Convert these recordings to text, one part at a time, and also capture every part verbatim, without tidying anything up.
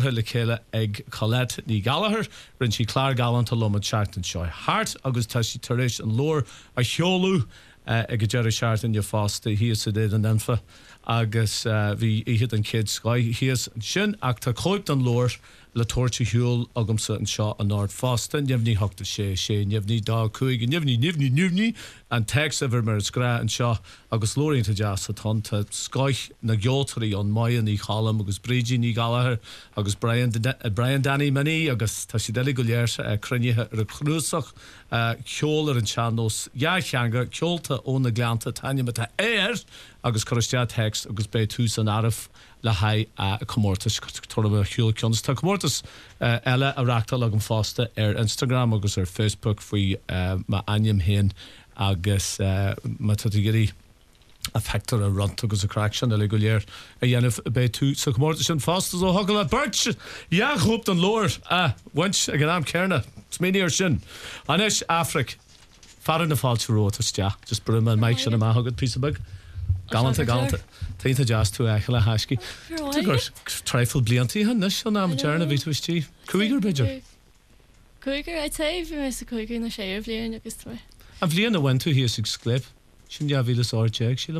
Cúrtha le chéile ag Colette ní Gallagher rinn si chlár galanta lomad seachtain seo Hart agus tá si taréis an lór a cheolú uh, ag a Jerry Sharton de fásta hí sa dé an enfa agus bhí uh, iad an kid Sky híos sin ach tá cóipt an lór le tuairte hiúil agamsa an seo an náir fásta neamhní hachta sé sé neamhní dá chuig neamhní neamhní neamhní an text ever mar scrá an seo agus lóirínta deas a tanta Sky na geoltarí an maian í chalam agus Brídí ní Gallagher agus Brian, uh, Brian Danny Mani agus tá si déla go léir uh, crunithe ar a chrúsach uh, ceol ar an seannos jaarcheanga ceolta ó na gleanta taine me tá éir agus choiste text agus be tú san araf le haid a Comórtas tuairm a hiúil ceannas tá Comórtas uh, eile a reachtal agam fásta ar Instagram agus ar Facebook faoi uh, ma aim héin agus uh, ma tutigurí a factor a runt agus a cracksin a le go léir a dhéanamh be tú sa Comórtas sin fásta ó hagal a birch ja hoopt an lór a wint a gan am cearna smíní ar sin anis Afric far na fáilte rótas ja just bru man meid sin a má hagad pí bag galanta galanta Tainta jazz tú eich le haisci gur treifil bliantí han nis an am dearna ví túistí Cúigur beidir Cúigur a taobh me sa cúigur na séir blian agus tu a bblion a bhain tú hí sig sclép sin ja vílas áteag sílam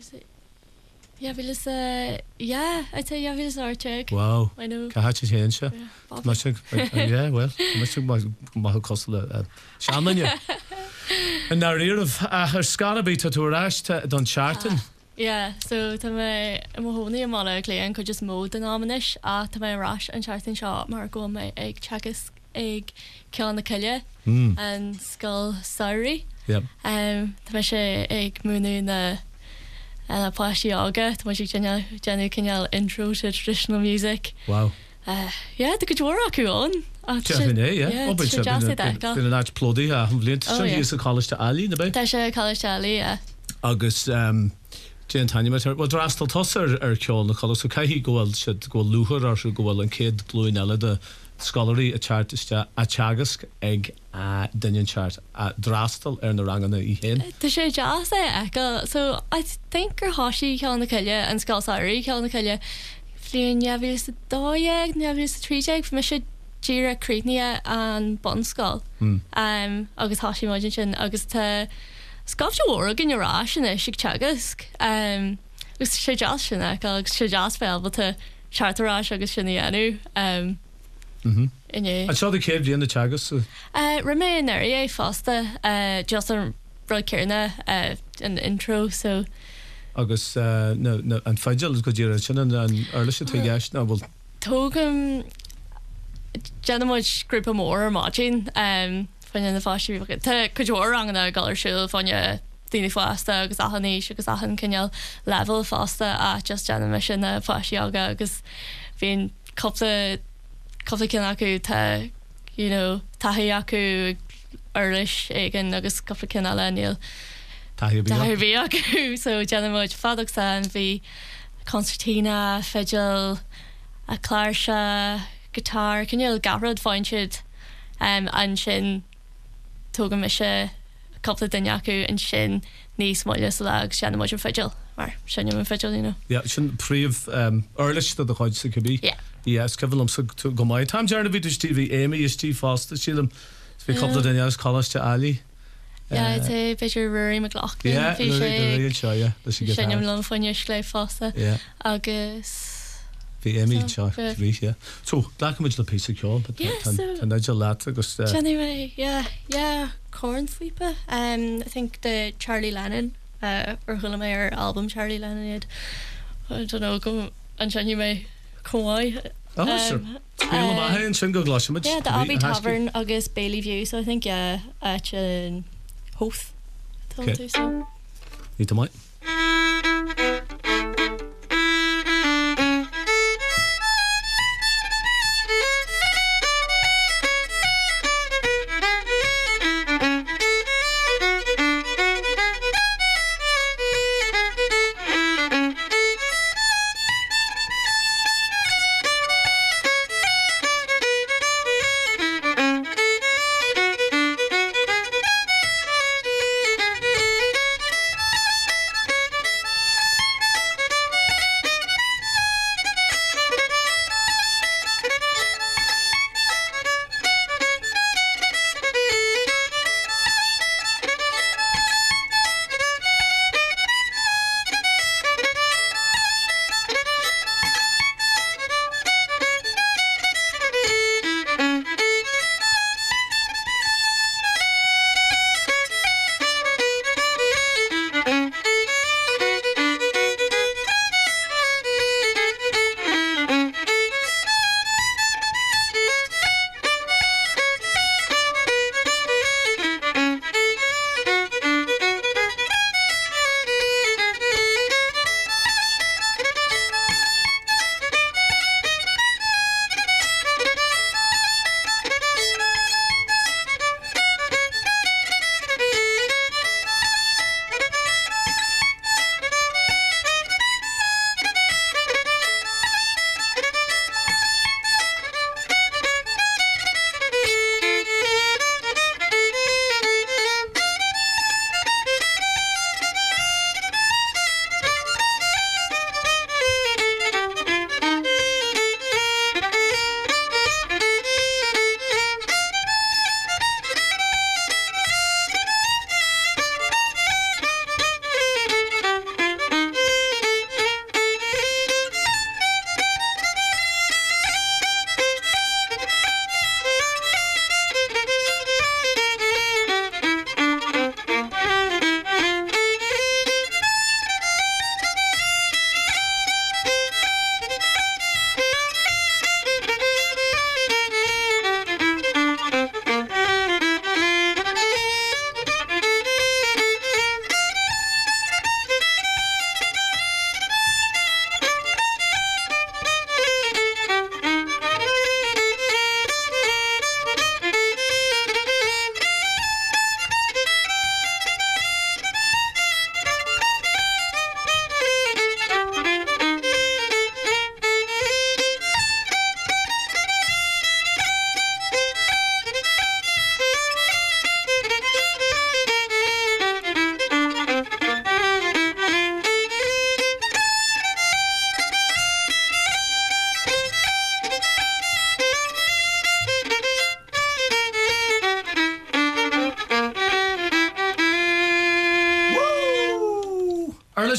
Ja vílas ja a ta ja vílas áteag wow I know ca hat héan se yeah well má cos le seanne an ná riamh a chu scanabí tá tú ráiste don Sharton Yeah, so tá mé am hónaí am mála léon chu just mód an ámanis a tá mé rás an Sharton seo mar go mé ag teachas ag ceann na ciile an Scoil Saoirí. Yep. Um, tá mé sé ag múnú na na páistí aga, tá mé sé déanú cineal intro to traditional music. Wow. Uh, yeah, tá go dúra acuón. Definné, yeah. Oh, but been an art plodí a an bblion Oh, yeah. sa College de Ali na Tá sé College de Ali, yeah. agus um, Jane Tanya met her. Well, drastal tosser er ceol na cholas so caihí gohfuil siad go luchar ar gohfuil an céad glúin eile de scolarí a chartiste a teagasc ag a daine chart a drastal ar na rangana í hén. Tá sé jazz é echa, so I think gur háisí ceann na ciile an Scoil Saoirí ceann na ciile fliúin neamhílas a dóéag neamhílas a tríteag fi me sé díra críne an bonscoil mm. um, agus háisí maidin sin agus tá Scábte óra gin rá sinna si teagasc um, gus sé jazz sinna agus sé jazz fel bal tá chartarrá agus sinna dhéanú um, Mhm. inné. An seo de céad bhíon na teagas Uh, Remain in area é fásta uh, just an rud cearna uh, an intro so agus uh, no, no, an feideal go dtíar sin an airla sé tú gceist ná bhfuil tógam genmuid grúpa mór máin um, fan na fáisi Tá chuúir rangna galir siúil fanne daoine fásta agus ahannééis agus achan cinneal level fásta a just genime sin na fáisi aga agus bhíon coppla coppla cin acu tá you know taí acu airlis igen agus coppla cin eile níl bhí acu so genmuid fadach san bhí concertina fiddle a chláirse guitar cinneal garrad fáin siad um, an sin tóga me se coppla daine acu an sin níos moile sa lag seanna muid an fiddle mar sinne an fiddle you know. Yeah, sin príomh um, airlis do chuid sa cubí. Yeah. Yes, cyfil am sa go mai. Tam jarna bhí Stevie Amy is Steve Foster sílam bhí coppla daine as College de Ali. Yeah, it's a beidir Rory McLaughlin. Yeah, Rory seo, yeah. Sinne am lan fanne sléif fásta. Yeah. Agus bhí Amy seo bhí, yeah. So, dáchamuid le písa ceol, but tá neidir leat agus Anyway, yeah, yeah, Corn Sweeper. Um, I think the Charlie Lennon uh, or chuile mé ar album Charlie Lennon iad. I don't know, go an sinne mé Kawai. Oh, um, sure. Uh, uh, sin go glas. Yeah, the Abbey Tavern agus Bailey View. So I think yeah, at an Hoth. Okay. Need to mic.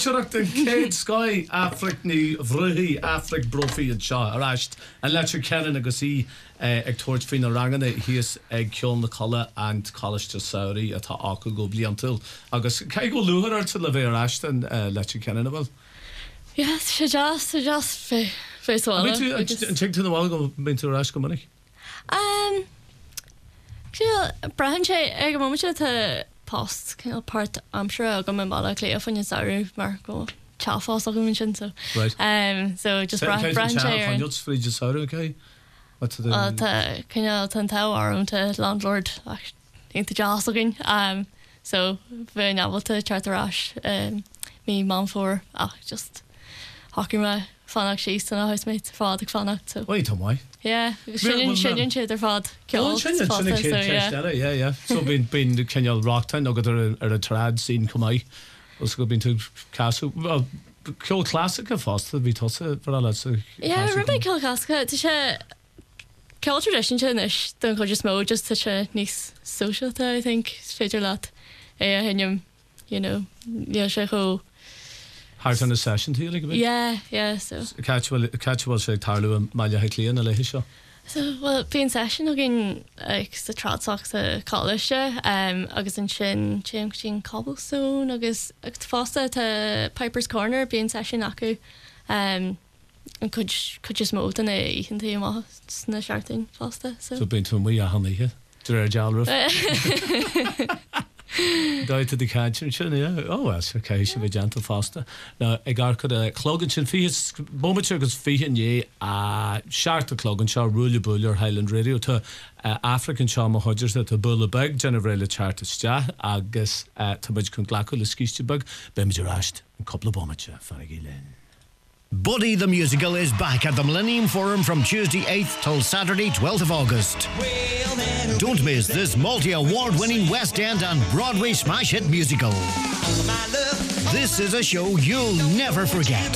seach den céad Sky Afric ní bhruthí Afric brofií an seo aráist an leir cean agus í ag tuairt fin na ranganna híos ag ceol na colla an Colliste Saoirí atá acu go bliantil agus cai go luúthar ar le bhéh aráist an leir cean bhfuil? Yes, sé just sé just fé fé sála. An te na bháil go bin tú aráist go minic? Um, Brahan sé ag go mó te post part am sure go me mala lé fan saú mar go chafás a go min sin so Right. um so just bra brand fan jot fri saú okay what to the kinne tan tau arm to landlord into jazz again um so very novel to charterrash um me mom for ah just hockey my fanach she's and a housemates fád fanach so wait am why yeah sin sin sin der fád oh sin sin yeah yeah so been been the Kenyan rock town no go er a trad scene come I was go been to castle well cool classic of fast we toss it for all so yeah remember cool classic to share cool tradition is don't go just mo just such a nice social I think figure lot yeah and you know yeah she go hard on the session to you like a bit yeah yeah so catch well catch was like Tarlu Malia Hickley and a show so well being session again like the trot socks a college um agus in shin chin chin cobblestone agus fosta to Piper's Corner being session aku um and could could just moat in a ethan to ma na sharting fosta so so been to me a honey here to jalroof Dá to the catcher yeah oh that's okay she be gentle faster now I got could a clogging sin fi moment agus fi ye a shark the clogging shaw rule buller Highland Radio to uh, African shaw ma hodgers at a bull bag generally charter sta agus uh, to bud kun glaco le skiiste bug bemger rashed a couple of bombage fanny lane Buddy the Musical is back at the Millennium Forum from Tuesday eighth till Saturday twelfth of August. Don't miss this multi-award-winning West End and Broadway smash hit musical. This is a show you'll never forget.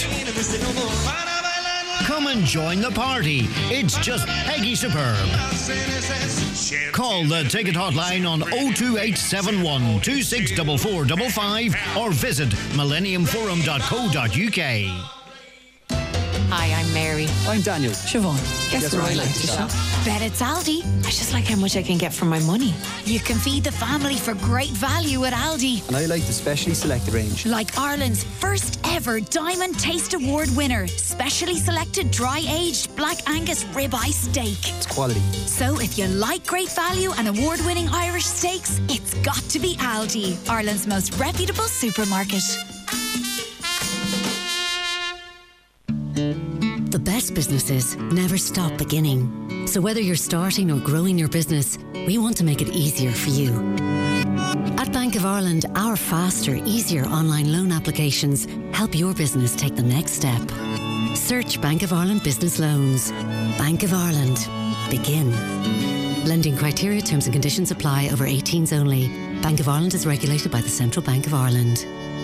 Come and join the party. It's just Peggy Superb. Call the ticket hotline on oh two eight seven one two six four four five five or visit millennium forum dot co dot uk. Hi, I'm Mary. I'm Daniel. Siobhan. Guess, Guess where I like to shop? Bet it's Aldi. I just like how much I can get for my money. You can feed the family for great value at Aldi. And I like the specially selected range. Like Ireland's first ever Diamond Taste Award winner. Specially selected dry-aged Black Angus ribeye steak. It's quality. So if you like great value and award-winning Irish steaks, it's got to be Aldi, Ireland's most reputable supermarket. The best businesses never stop beginning. So whether you're starting or growing your business, we want to make it easier for you. At Bank of Ireland, our faster, easier online loan applications help your business take the next step. Search Bank of Ireland Business Loans. Bank of Ireland. Begin. Lending criteria, terms and conditions apply. Over eighteens only. Bank of Ireland is regulated by the Central Bank of Ireland.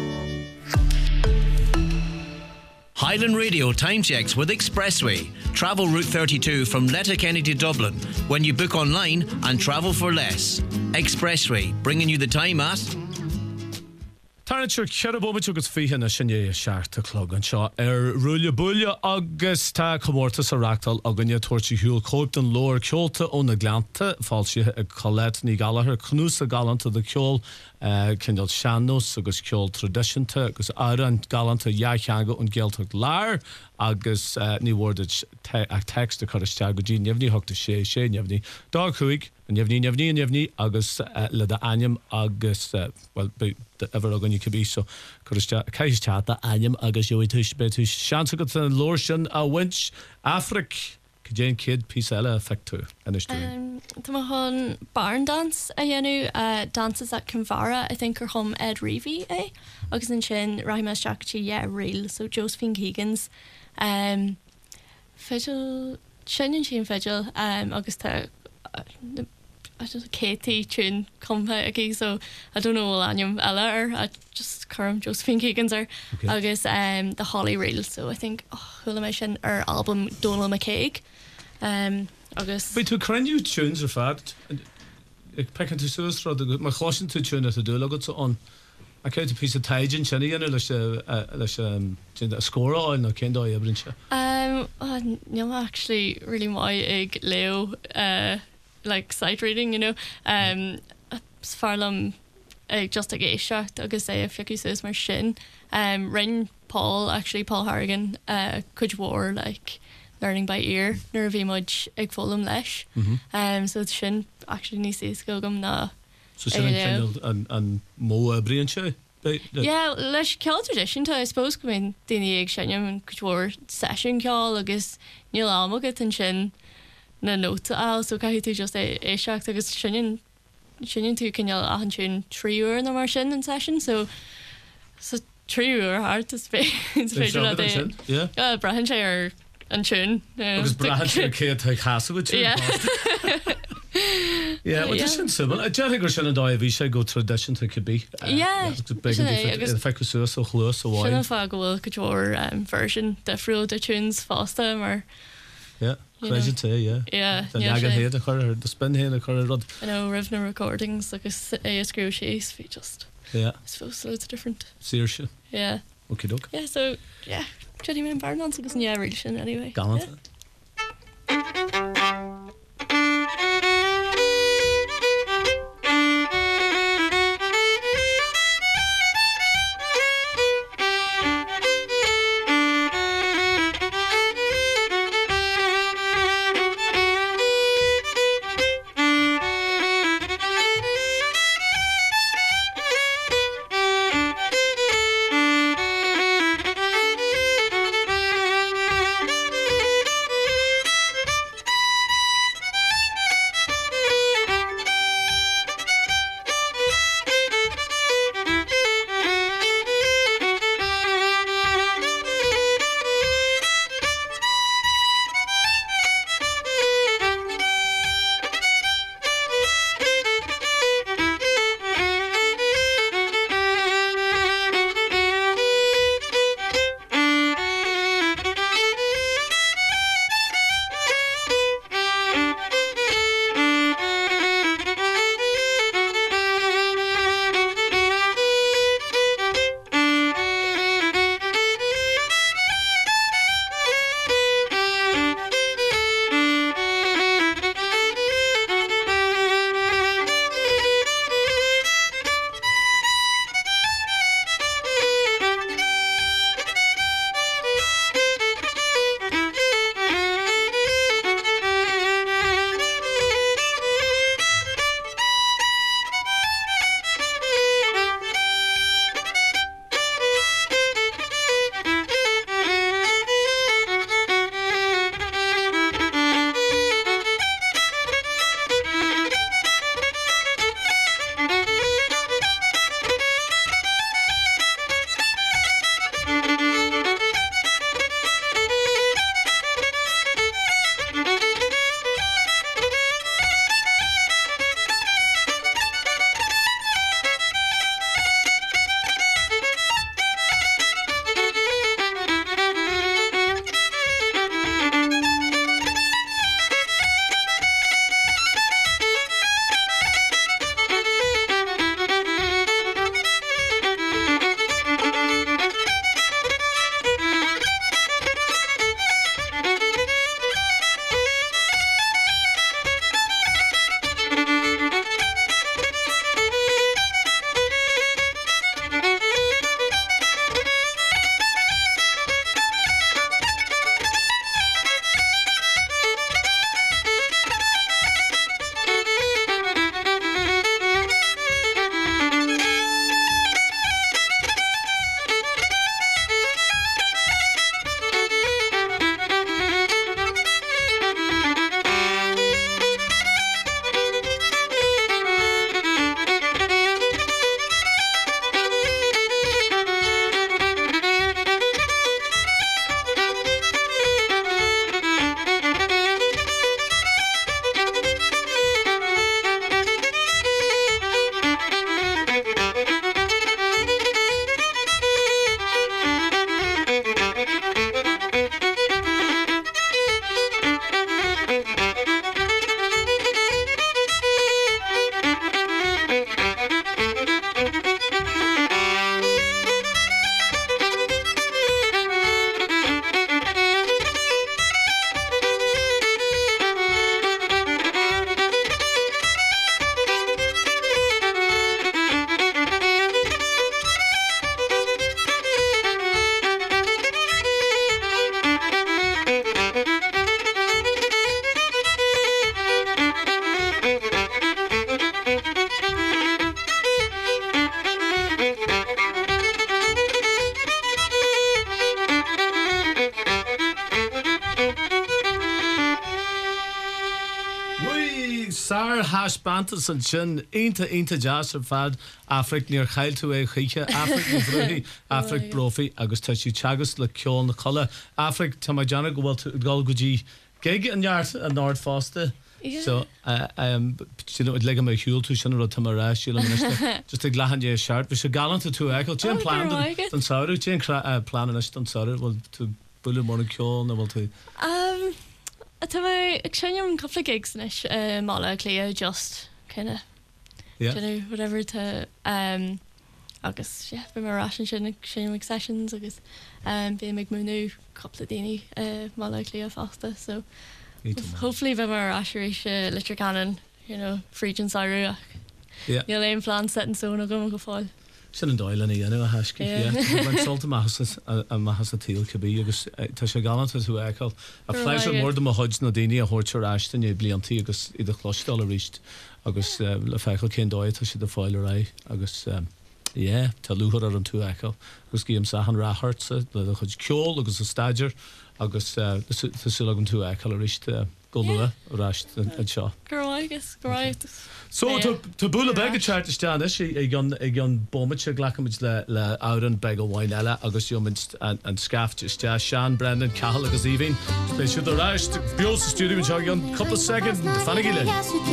Highland Radio time checks with Expressway. Travel Route thirty-two from Letterkenny to Dublin when you book online and travel for less. Expressway, bringing you the time at... Tarnature cearbóid agus fihe na sinné seaachta clog an seo ar rúile buile agus tá comórtas a rachtal aganne tuairtí hiúil cóip den lóir ceolta ó na gleanta fáilte a Colette ní Gallagher cnús a galanta de ceol cindal seannos agus ceol tradiisianta agus ára an galanta jaachanga an gealtach lár agus ní bhórdaid ag text a chuiste go dtí neamhní thugta sé sé neamhní dá chuig an neamhní neamhní neamhní agus le de aim agus well ever agan you could be so chuiste caiisteata aim agus jo tuis be tuis seansa go an lóir sin a winch Afric Jane Kid piece eile effectú um, Tá hon barn dance a dhéanú uh, dances at Kinvara I think ar hom Ed Reevy eh? agus an sin raime strategy yeah real so Josephine Keegan's um, fidgel sin an sin fidgel um, agus tá uh, I just Katie tune come okay so I don't know what anium eller I just current Josephine Keegan's are okay. Agus um the Holly Reel so I think oh Hulamation our album Donald McCaig um August Wait to current you tunes are fact ik pekken to sus rod my caution to tune at a do logo on I came to piece of Tajin Chenny and there's a score on the Kendo Ebrincha. Um, oh, no, actually, really, my egg Leo, uh, like sight reading, you know. Um, as far as ag just a geishacht agus é fiú sus mar sin. Um, Rin Paul, actually Paul Harrigan, uh, could war like learning by ear, nor bhí much ag fólam leis. Mm-hmm. Um, so sin actually ní sé gogam na. So sin an an an mó brian se. Yeah, leis ceall tradition I suppose go min daoine ag sinneam an couture session ceall agus níl amagad an sin na nóta al so caiithí tú just é éiseach agus sinnin sinnin tú cinneal achan tún tríúir na mar sin an session so so tríúir hard is fé féidir le é yeah brahan sé ar an tún agus brahan sé cé ag chaasa yeah Yeah, well, just in civil. I don't think we're going to die. We should go tradition to could be. Yeah, it's a big if I could so so close so wide. Shouldn't I go couture um, version different the tunes faster or. Yeah, crazy too. Yeah. Yeah. The nagging head, the color, the spin head, the color rod. I know Rivna recordings like a a screw chase. We just. Yeah. I suppose loads different. Seriously. Yeah. Okay, doke. Yeah. So yeah, Jenny Man Barnon so it's yeah really anyway. Gallant. Yeah. Sar hash bantas an sin Einta Einta jazz ar fad Afric níor chail tú é chiche Afric ní bhrúhi Afric brofi agus tá sí teagas le ceol na chola Afric tá mai deanna go bhfuil tú gáil go dtí geige an neart an náir fásta. So uh, um you know like my huel to sin ro tamara sheila minister just a glahan je shirt we should gallant to echo tin plan on sorry tin plan on on sorry well to bull morning call no well to um at my exchange couple of gigs nish uh mala cleo just kind of yeah you know whatever to um August yeah for my ration showing sessions August um being make new couple of dini uh mala cleo faster so hopefully we mar asherisha literature canon you know Freegan Saru yeah you'll aim plan set and so no go go fall sin an doile ní anu a haisci when solta mahas a mahas a tíl cabbí agus tá sé galanta tú eáil a pleasure mór do a hod na daine a hórtar eiste é bliantí agus iad a chlostal a ríist agus le feichail cén dóid tá si de fáil ra agus yeah tá luúhar ar an tú eáil agus gíam sa an ráhartsa le chud ceol agus a staidir agus tásúlagan tú eáil a ríist golua ráist an seo. Girl, I guess, great. So to bula bag chart stand is e gon e gon bommetje glachamid le le ouden bag of wine ella agus jomins and and scaft just ja Sean Brendan Cahill agus even special the rest bios studio with a couple of seconds the funny gile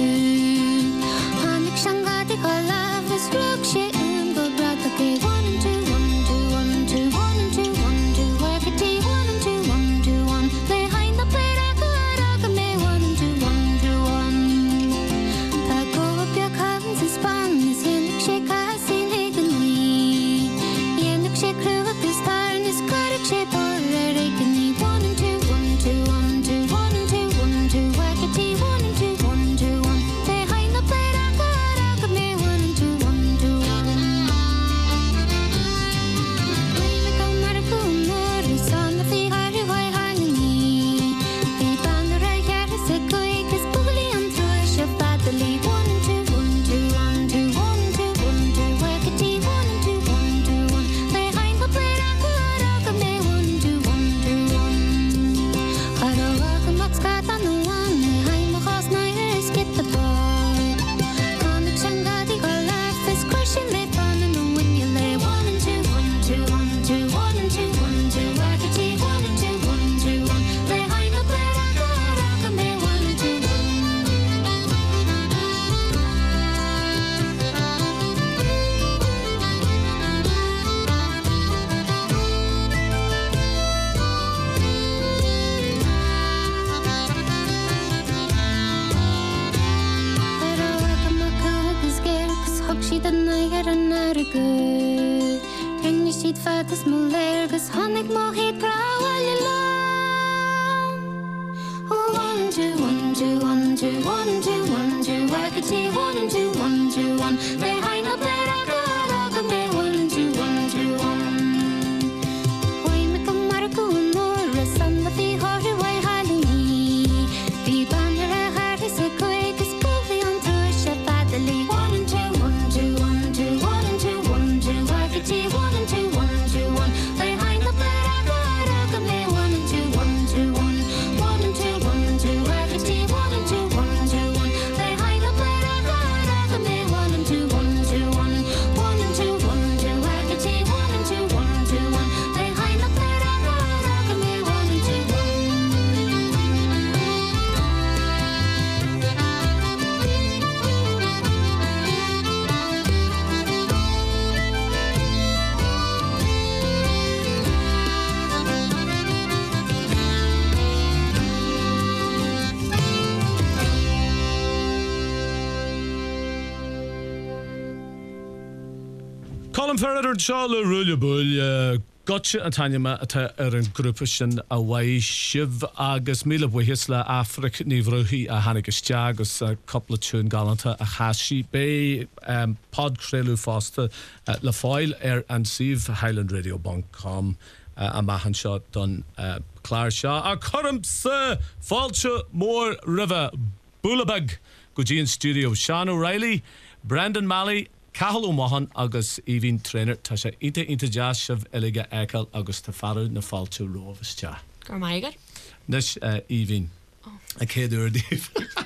Colin Ferrer and Charlotte Rullabul gotcha and Tanya ma at an groupation away shiv agus mila buhisla Afric nivruhi a hanigus jagus a couple of tune galanta a hashi bay um pod crelu foster at La Foyle air and Sieve Highland Radio dot com uh, a mahan shot done uh Claire Shaw a currents uh, Falcha Moore River Bullabag Gujian Studio Sean O'Reilly Brandon Malley Cahill O'Mahan agus Evin trainer Tasha Ita Inta Jazz Shiv Eliga Ekal agus Tafaru na Falcha Rovers cha. Gormaiger. Nish uh, Evin. Oh. A kid or Dave.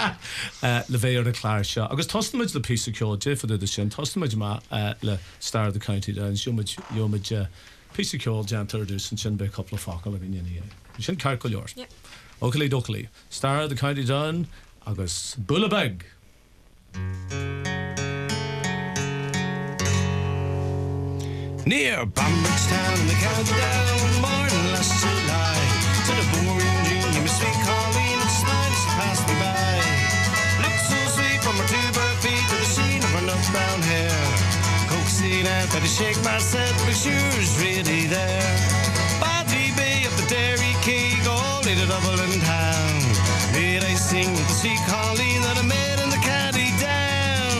le bhéir a chláir seo. Agus tostaid le pí ceol défa de sin, tostaid má le Star of the County Down, siomid siomid pí ceol deantar dús an sin be coppla fáca a gine. Sin cair go leor. Ocalí docalí. Star of the County Down agus Bullabeg. Near Bambrickstown in the county down, morning last July, to the boring dream, sweet Colleen and smiles she passed me by. Looked so sweet from her two bare feet to the sheen of her nut brown hair. Coaxing out that I shake myself, but she was really there. Badly Bay up the Dairy Key, all in a Dublin town. Did I sing with the sweet Colleen that I met in the county down?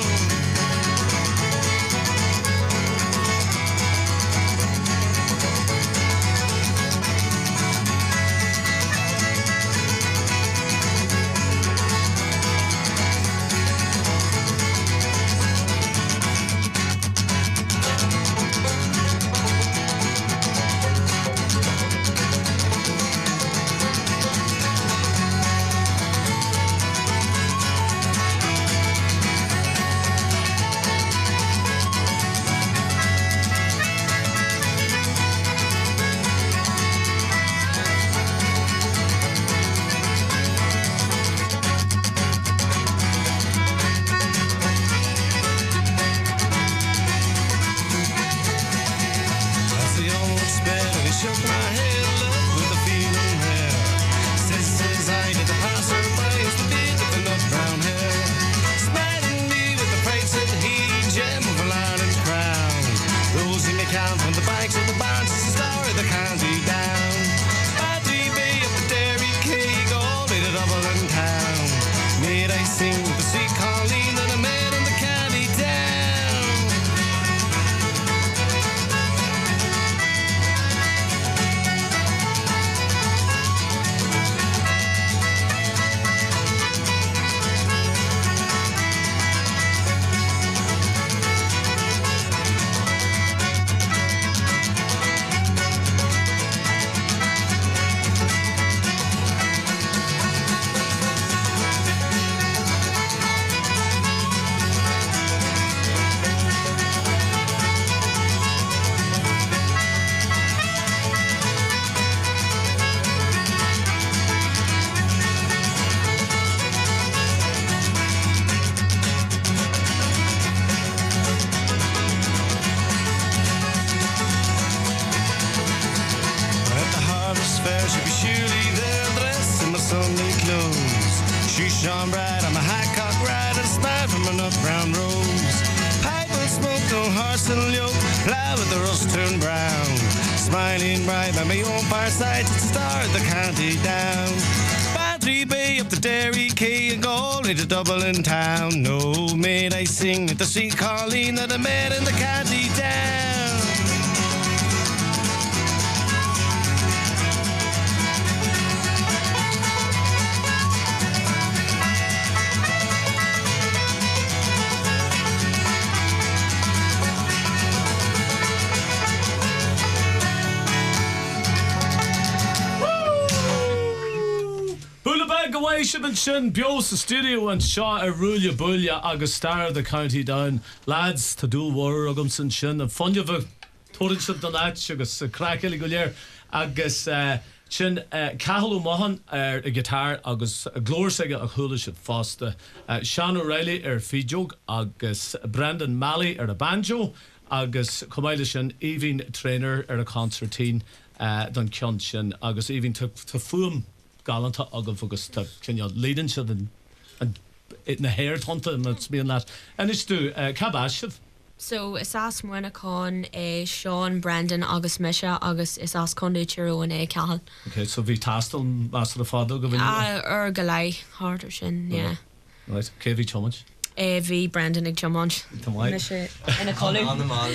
To Dublin town, no, made I sing with the sweet Colleen that I met in the county down. Siobhan sin bios the studio and Shaw a rulia bulia agus Star of the County Down lads to do war agam sin sin and fun of a torin sin donat agus crackly go leir agus sin Cathal O'Mahan ar a guitar agus glór sige a chula sit faste Sean O'Reilly ar fidjog agus Brendan Malley ar a banjo agus Comaile sin Evin Trainer ar a concertine don cion sin agus Evin to to fum galanta agam fogus ta cinne leading to the and it na hair tonta and it's being that and it's do cabash so is as muna con a Sean Brandon August Misha August is as condu chiro and a Cathal. Okay, so vi tastal master the father go ah er galai harder shin yeah right okay vi chomach eh vi Brandon ag chomach Misha in a color on the mall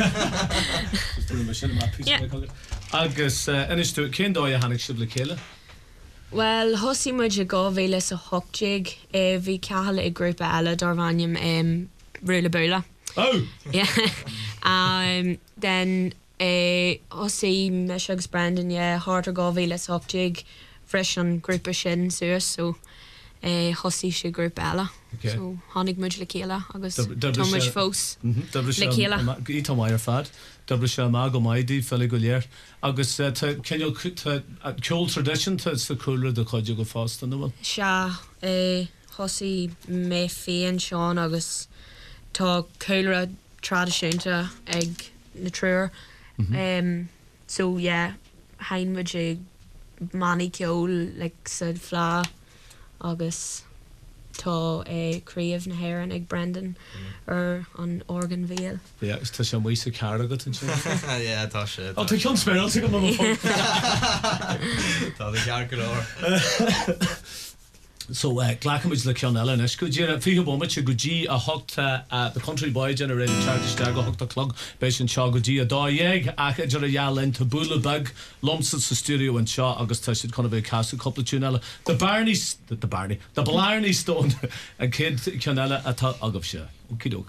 agus and it's do ken do ya hanik shibla kela. Well, hosi muid go bhéile sa hochjig e bhí Cathal i grúpa eile Darvanium um, Rula Bula. Oh! Yeah. um, then e hosi Mishags Brandon yeah, harder go bhéile sa hochjig fresh an grúpa sin suas so eh, hosí sé grúp eile. Okay. So hánig muid le chéile agus Dab- dabra Thomas sé- fós Dabra le sé chéile. am- í tá maiar fad Dabra sé má go maidí fel go léir agus uh, ceol ceol tradition tá sa coolla de chuide go fásta bhfuil Se eh, hosí mé féin seán agus tá céile tradiisiúnta ag na trúr. Um, so yeah, hain muid sé maní ceol le sa flá agus tá éríomh na hhéan ag Brendan ar an organ bhéal. gus tá sé mí sa cara go an sin Yeah, tá sé. Tá ceol spéil go má Tá the cear go leor. So ghlachaid le cean eile is go dtíar fi bomid se go dtí a thugta the Country Boy Generation Charteriste go thugta clog béis sin seo go dtí a dáhéag a idir a dhealinn tá bula bag lomsa sa stúdio an seo agus tá siad chuna bh casú coppla tún eile the Barney the Barney the Blarney Stone a kid cean eile atá agah se okidok.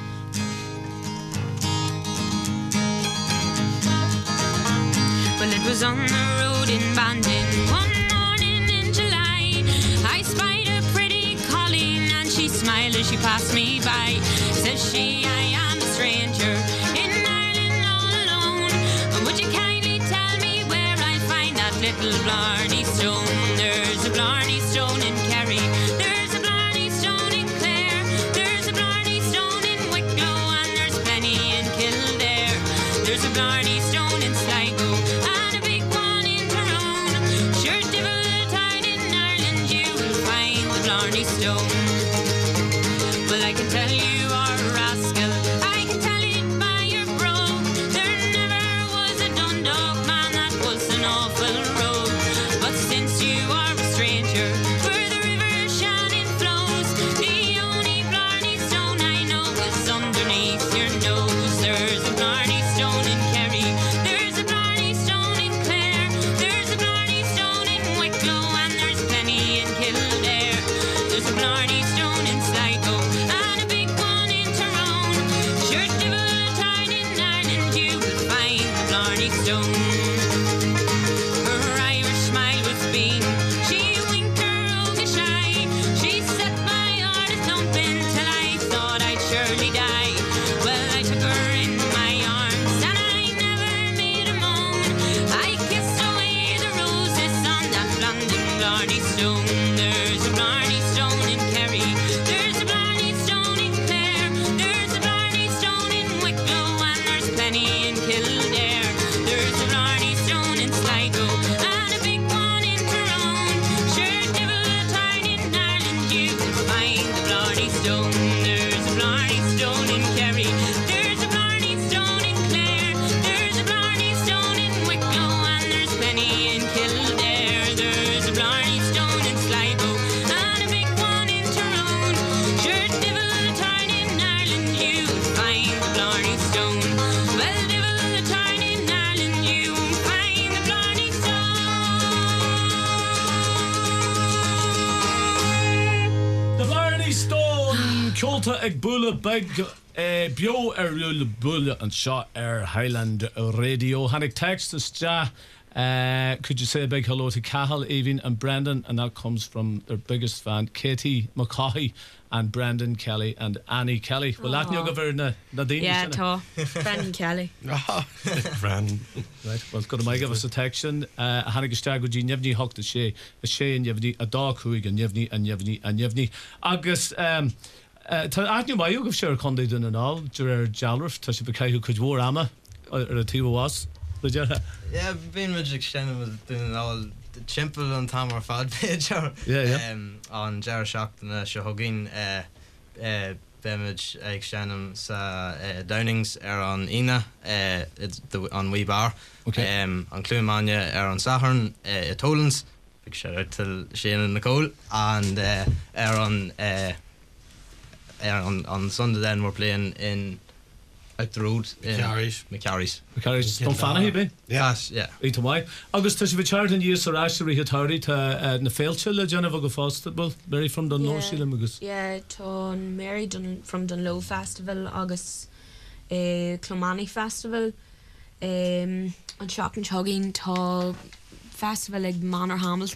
Well, it was on the road in Bandon one morning in July. I spied a pretty colleen and she smiled as she passed me by. Says she, I am a stranger in Ireland all alone. And would you kindly tell me where I'll find that little Blarney Stone? There's a Blarney Stone in Kerry. There's a Blarney Stone in Clare. There's a Blarney Stone in Wicklow. And there's plenty in Kildare. There's a Blarney Stone in Sligo. And a big one in Tyrone. Sure devil tide in Ireland you will find the Blarney Stone. Well, I can tell you are a rascal. I can tell it by your brogue. There never was a Dundalk man that was an awful rogue. But since you are a stranger where the river Shannon flows, the only Blarney Stone I know is underneath your nose. There's a Blarney Stone in Kerry. There's a Blarney Stone in Clare. There's a Blarney Stone in Wicklow. And there's plenty in Kildare. There's a Blarney Stone in Sligo. And a big one in Tyrone. Sure devil tide in Ireland you will find the Blarney Stone. Her Irish smile was beam. She winked her roguish eye. She set my heart a thumping till I thought I'd surely die. Well, I took her in my arms and I never made a moan. I kissed away the roses on that London Blarney Stone. There's a Blarney Stone in Kerry. There's a Blarney Stone in Clare. There's a Blarney Stone in Wicklow. And there's plenty in Kildare. There's a Blarney Stone in Sligo. And a big one in Tyrone. Sure devil tide in Ireland you will find the Blarney Stone. There's a Blarney Stone in Kerry. There's a Blarney Stone in Clare. There's a Blarney Stone in Wicklow. And there's plenty in Kildare. There's a Blarney Stone in Sligo. And a big one in Tyrone. Sure devil tide in Ireland you will find the Blarney Stone. Well, devil tide in Ireland you will find the Blarney Stone. The Blarney Stone ceolta ag bula bag eh, bio ar riúil bula an seo ar Highland Radio. Hannig text is ja. Uh, could you say a big hello to Cahill, Evin and Brendan? And that comes from their biggest fan, Katie McCaughey and Brendan Kelly and Annie Kelly. Well, that you go na Nadine. Yeah, tá Brendan Kelly. Bran. Right, well, go to my give us a text. Uh, Hannig Stag would you Nevni Hawk the Shay, a Shay and Yevni, a dog who and Yevni and Yevni and Yevni. August, um, uh, Agnew Mayo of Sher Conde done and all, Gerard Jalrif, Tashibakai who could war Amma, or a Tiwa was. Yeah, being Magic Shannon was doing all the chimple on Tamar Fad page or Yeah, yeah. um, on Jar Shock and uh, Shahogin uh, uh, Bemage Ag Shannon sa uh, Downings are on Ina uh, it's the on Wee Bar Okay. um, on Clumania are on Saturn uh, at Tolan's big shout out to Shane and Nicole and uh, are on uh, are on on Sunday then we're playing in out the road in McCarry's. McCarry's McCarry's don't fan he been. Yes, yeah. Eat away. August Tish Richard and years are actually hitari to uh, na Failchill Jennifer go festival. Mary from Dunlo Sheila Mugus. Yeah, tá Mary Dun from Dunlo Festival agus uh, Clomani Festival. Um, an Shock and Chugging tá festival ag Manor Hamilton.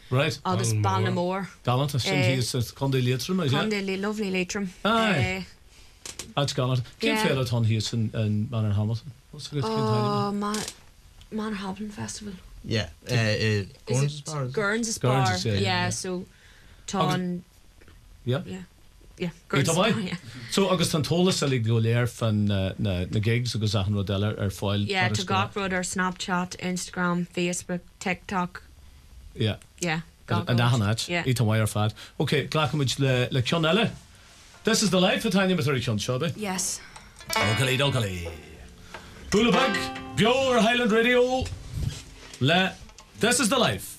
Right. agus Balnamore. Gallant sin Eh, hí is chundé létrum is Chun lí lovely leitrim. Aye. At gallant. Cin Yeah. féile an hí in in Manor Hamilton. What's the good Oh, Man Manor Festival. Yeah. Uh, uh, Is it Gurns Bar? Gurns, yeah, Yeah, yeah. so Ton. Yeah. Yeah. Yeah. Gurns Gurns Bar, yeah. So agus tan tola sa lig go léir fan na na gigs agus achan rodella ar fáil. Yeah, to Gawkrud or Snapchat, Instagram, Facebook, TikTok. Yeah. Yeah. And achan Yeah. Ita wire fad. Okay, glachamid le le Cionella. This is the life of Tanya Maturi Cion Shobe. Yes. Dokali dokali. Boulevard, Pure Highland Radio. Le This is the life.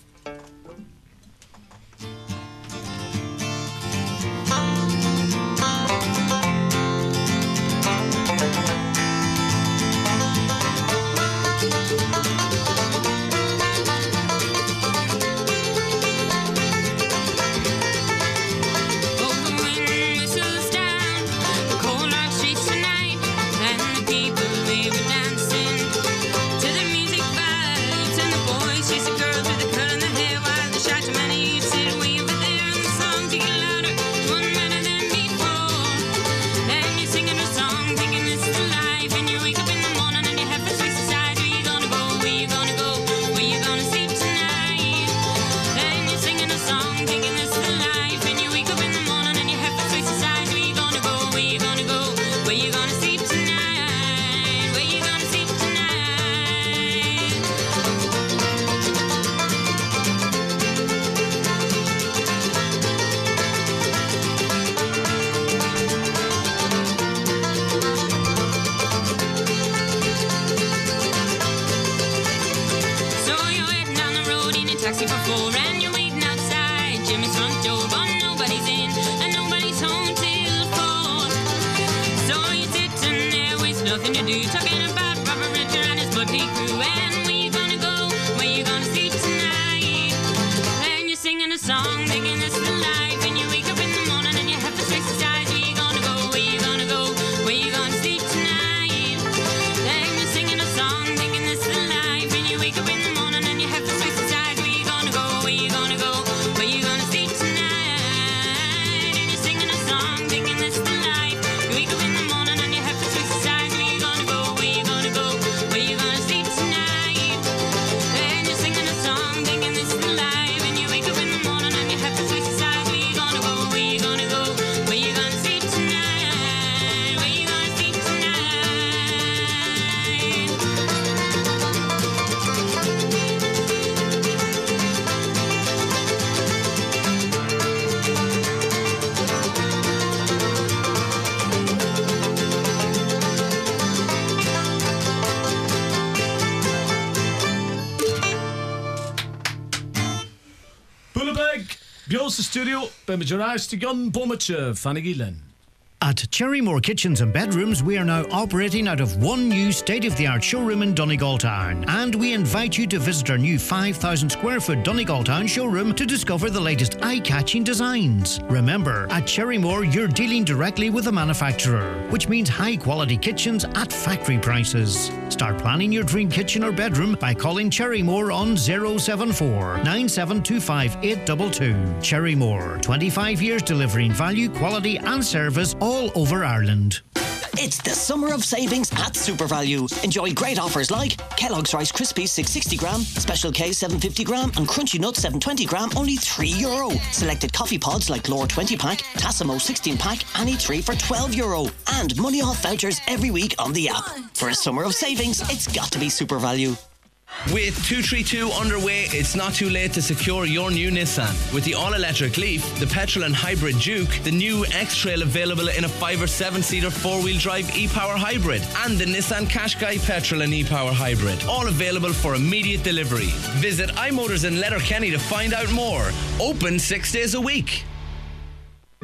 Bios studio, be me Gerard to gun Bomacha, Fanny Gillen. At Cherrymore Kitchens and Bedrooms, we are now operating out of one new state-of-the-art showroom in Donegal Town. And we invite you to visit our new five thousand square foot Donegal Town showroom to discover the latest eye-catching designs. Remember, at Cherrymore, you're dealing directly with the manufacturer, which means high-quality kitchens at factory prices. Start planning your dream kitchen or bedroom by calling Cherrymore on zero seven four nine seven two five eight two two. Cherrymore, twenty-five years delivering value, quality and service all over Ireland. It's the summer of savings at SuperValue. Enjoy great offers like Kellogg's Rice Krispies six hundred sixty gram, Special K seven hundred fifty gram and Crunchy Nuts seven hundred twenty gram, only three euro. Selected coffee pods like Lore twenty pack, Tassimo sixteen pack, any three for twelve euro. And money off vouchers every week on the app. For a summer of savings, it's got to be SuperValue. With two thirty-two underway, it's not too late to secure your new Nissan. With the all-electric Leaf, the petrol and hybrid Juke, the new X-Trail available in a five or seven-seater four-wheel drive e-power hybrid, and the Nissan Qashqai petrol and e-power hybrid, all available for immediate delivery. Visit iMotors in Letterkenny to find out more. Open six days a week.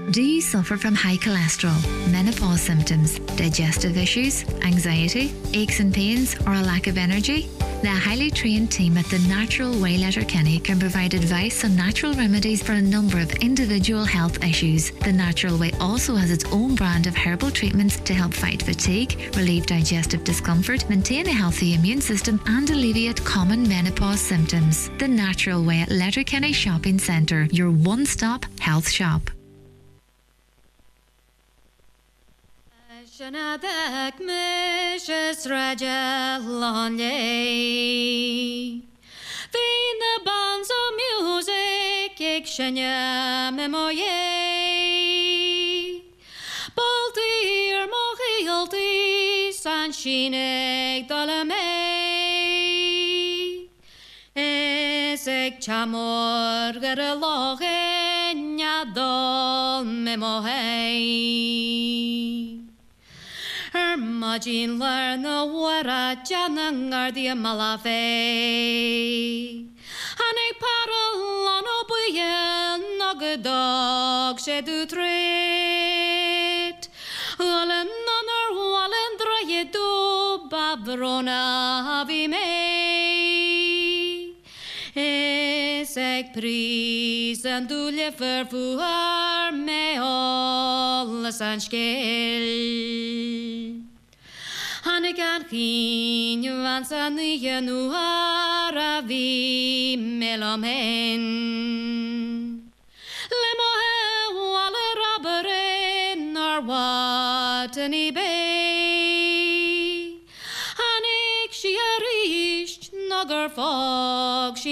Do you suffer from high cholesterol, menopause symptoms, digestive issues, anxiety, aches and pains, or a lack of energy? The highly trained team at The Natural Way Letterkenny can provide advice on natural remedies for a number of individual health issues. The Natural Way also has its own brand of herbal treatments to help fight fatigue, relieve digestive discomfort, maintain a healthy immune system, and alleviate common menopause symptoms. The Natural Way at Letterkenny Shopping Centre, your one-stop health shop. Shanadek mishes rajalanye Fin the bands of music ikshanya memoye Baltir mohilti sanshinek dolame Esek chamor garaloge nyadol memohei Hermagin learn the wara janangar the malafe. Hanek parol on obuyen nogadog shedu tret. Wallen nonor wallen drayedu babrona havime. Esek pris and du lever fuar me all sanskell. Hanegan chin vansan yenu aravi melomen. Lemohe wale rabere nor watani bay. Hanek she arish nogar fog she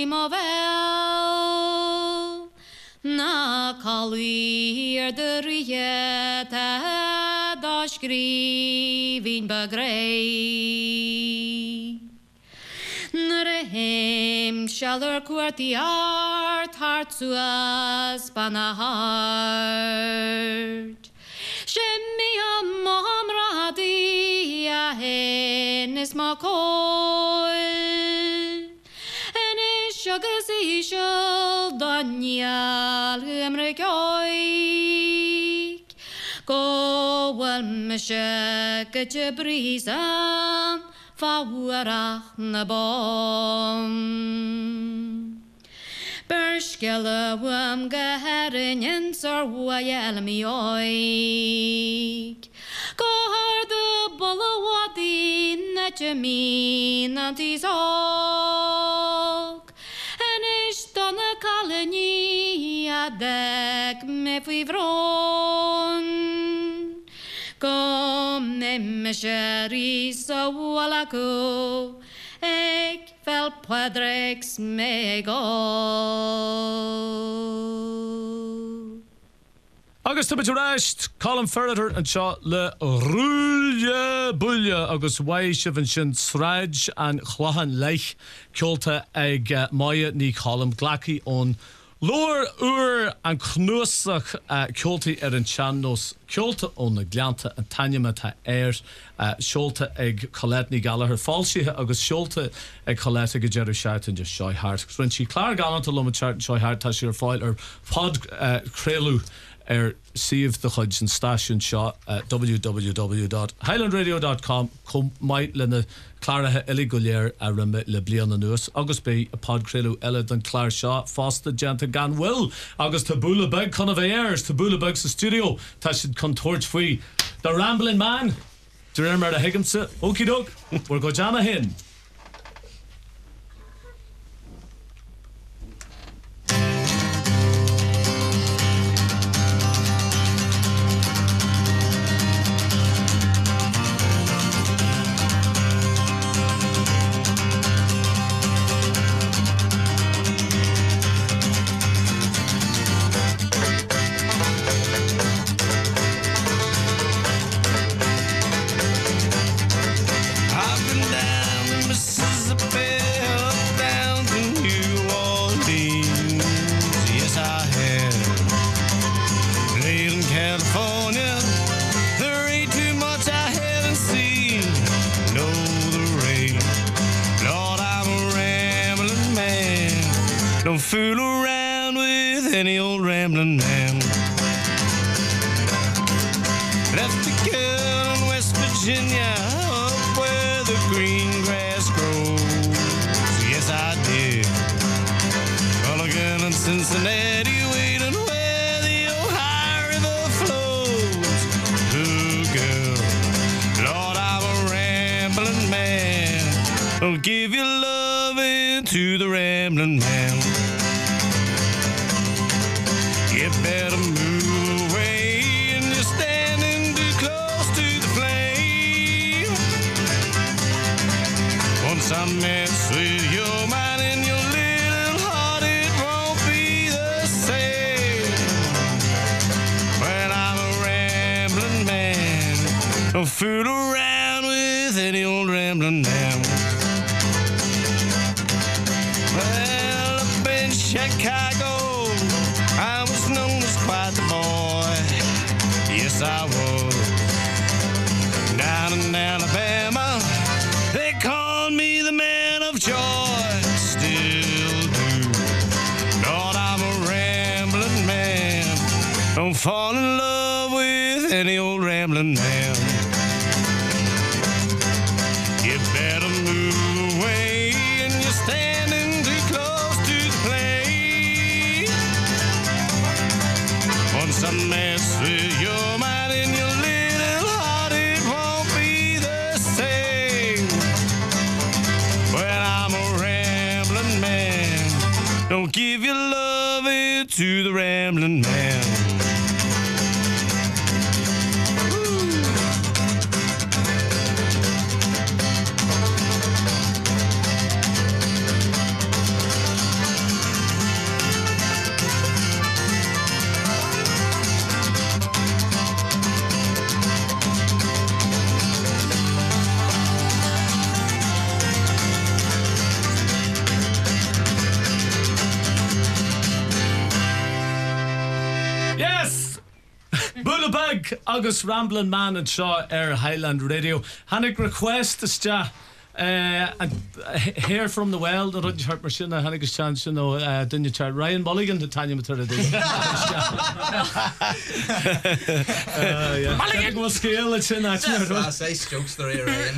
movel. Na kalwi er de rieta da skrivin begrei. Nerehem shaller kwarti art hart suas panahart. Shemi amam radi ahenes makol. Shagazishal Daniel Emrekoik Go wal meshak jabrizam Fawarach nabom Bershkela wam gaharin sarwayal mioik Go hard the bulawadi najamin antizok Donna kaleni adek me fivron Kom ne mesheri so walako ek fel padrex mego Agus tá ráist Colin Ferreter an seo le rúile buile agus waisih an sin sráid an chhlahan leich ceolta ag uh, maia ní Colin glaci ón Lór uair an chnúsach uh, ceoltaí ar an seannos ceolta ón na gleanta an tainneama tá air uh, seolta ag Colette ní Gallagher fáilsithe agus seolta ag Colette go deireadh seatain de Seoigh Hart. Rinne sí clár galanta lom Seoigh Hart tá sí ar fáil ar pod uh, créalú ar siomh de chuid an stáisiún seo w w w dot highland radio dot com com maith lena cláirithe eile go léir a rimme le bliana nuas agus bé a podcréalú eile den cláir seo fásta genta gan bhfuil agus tá búla beg chuna bheith airs tá búla beg sa studio tá siad contoirt faoi the Rambling Man de réir mar a higamsa okidok we're go jana hin. Up and down the Virginia, up where the green grass grows. Yes, I did. Mulligan and Cincinnati, waiting where the Ohio River flows. Ooh, girl, Lord, I'm a rambling man. I'll give your loving to the rambling man. You better move away, and you're standing too close to the flame. Once I mess with your mind and your little heart, it won't be the same. Well, I'm a rambling man. Don't fool around with any old rambling man. Well, up in Chicago, I was known as quite the boy. Yes, I was. Down in Alabama, they called me the man of joy. Still do. Lord, I'm a rambling man. Don't fall in love with any old rambling man. You better move away, and you're standing too close to the plane. Once I mess with your mind and your little heart, it won't be the same. Well, I'm a rambling man. Don't give your loving to the rambling man. Bullabag agus Ramblin' Man and Shaw Air Highland Radio. Hannig request is ja uh, and uh, hear from the well the Rudge Hurt Machine Hannig is chance you know uh, didn't you try Ryan Mulligan the Tanya Matura did. Mulligan was scale it's in that. I say jokes the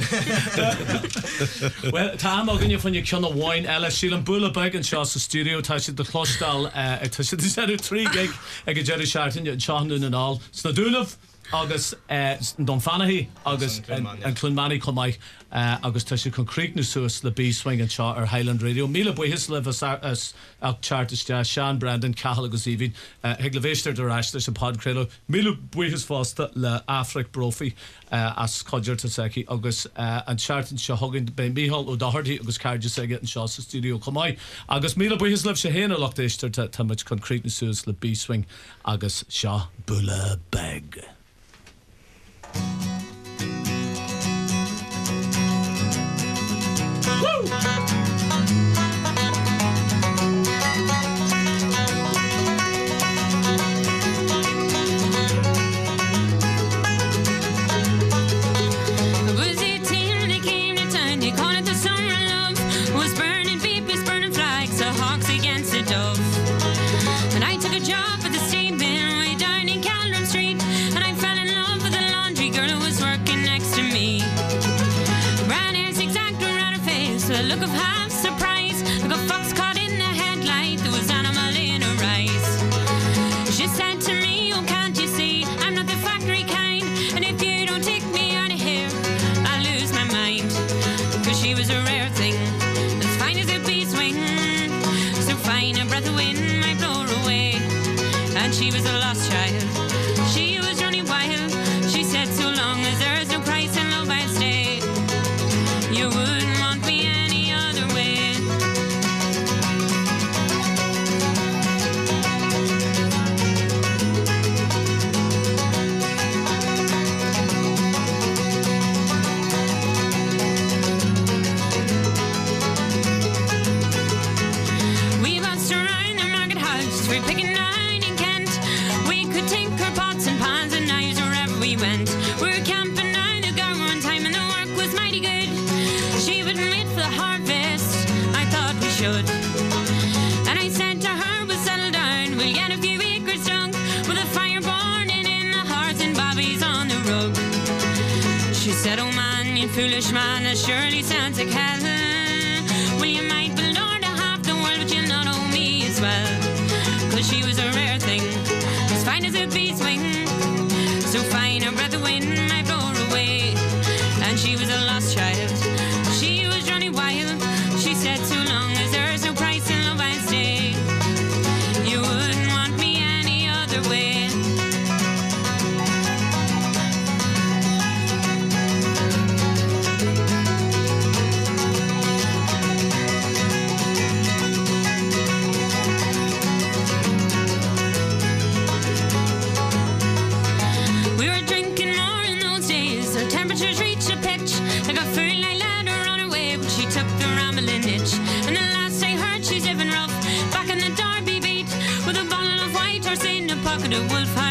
Ryan. Well, Tom I'll give you from your kind of wine Ella Sheelan Bullabag and Shaw's studio touched the Clostal uh it touched the three gig I get Jerry Sharton and Sean and all Snadunov August uh, Dunfanaghy August and Clonmany Comai uh, August Tisha Concrete Nusus the B Swing and Shaw or Highland Radio Mila Buhislev as as out chartist Sean Brandon Cahill agus Evin Higlavester the Rash there's a pod credo Mila Buhis Fosta le Afric Brophy as Codger Taseki August and Charton Shahogan Ben Mihal O'Doherty August Carja Seget and Shaw's studio Comai August Mila Buhislev Shahena Lochtester to much Concrete Nusus the B Swing August Shaw Bullabag. Woo! And I took a job at the steam bin way down in Calvin Street, and she said, oh man, you foolish man, that surely sounds like hell. Well, you might be lord of half the world, but you'll not know me as well. Cause she was a rare thing, as fine as a bee's wing. So fine a breath of wind might blow her away. And she was a lost child, she was running wild. She said, so long as there's no price in love, I'll stay. You wouldn't want me any other way. We were drinking more in those days. Our temperatures reached a pitch. I got food, I let her run away, but she took the rambling itch. And the last I heard, she's living rough back in the Derby beat, with a bottle of white horse in a pocket of wolf.